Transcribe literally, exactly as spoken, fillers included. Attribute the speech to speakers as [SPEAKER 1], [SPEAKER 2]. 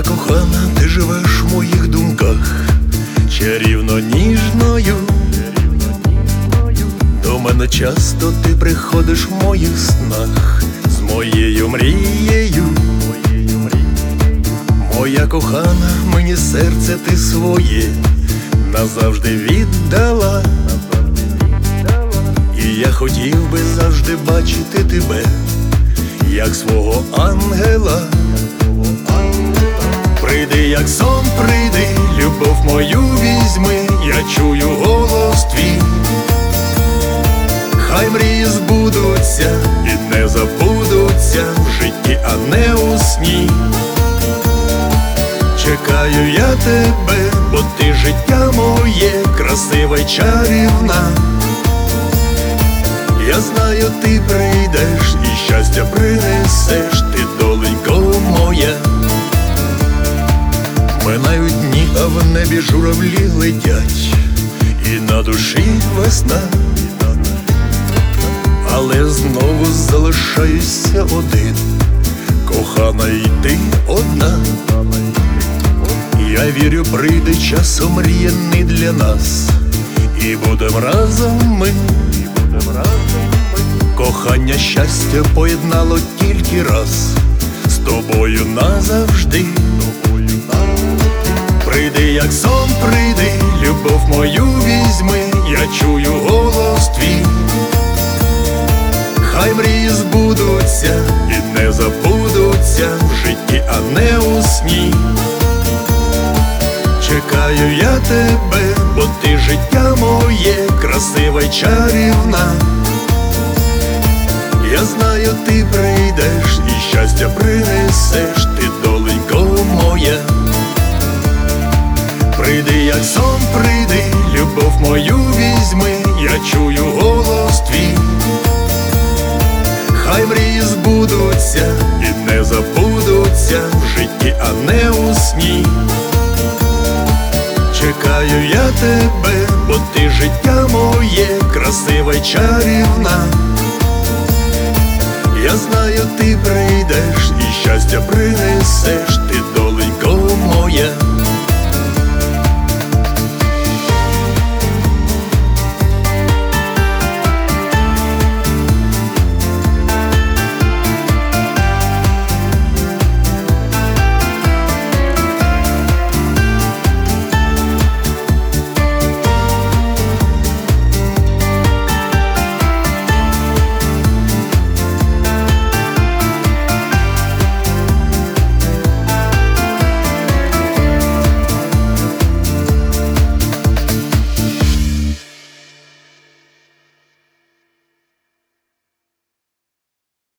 [SPEAKER 1] кохана, ти живеш в моїх думках, чарівно ніжною. До мене часто ти приходиш в моїх снах з моєю мрією. Моя кохана, мені серце ти своє назавжди віддала. І я хотів би завжди бачити тебе, як свого ангела. Прийди, як сон, прийди, любов мою візьми, я чую голос твій. Хай мрії збудуться і не забудуться в житті, а не у сні. Чекаю я тебе, бо ти життя моє, красива й чарівна. Я знаю, ти прийдеш і щастя принесеш, ти, доленько моя. Минають дні, а в небі журавлі летять, і на душі весна. Але знову залишаюся один, кохана, й ти одна. Я вірю, прийде час омріяний для нас, і будем разом ми. Кохання, щастя поєднало тільки раз, з тобою назавжди. Прийди, як сон, прийди, любов мою візьми, я чую голос твій. Хай мрії збудуться і не забудуться в житті, а не у сні. Чекаю я тебе, бо ти життя моє, красива й чарівна. Я знаю, ти прийдеш і щастя принесеш, ти, доленько моя. Прийди, як сон, прийди, любов мою візьми, я чую голос твій. Хай мрії збудуться і не забудуться в житті, а не у сні. Чекаю я тебе, бо ти життя моє, красива й чарівна. Я знаю, ти прийдеш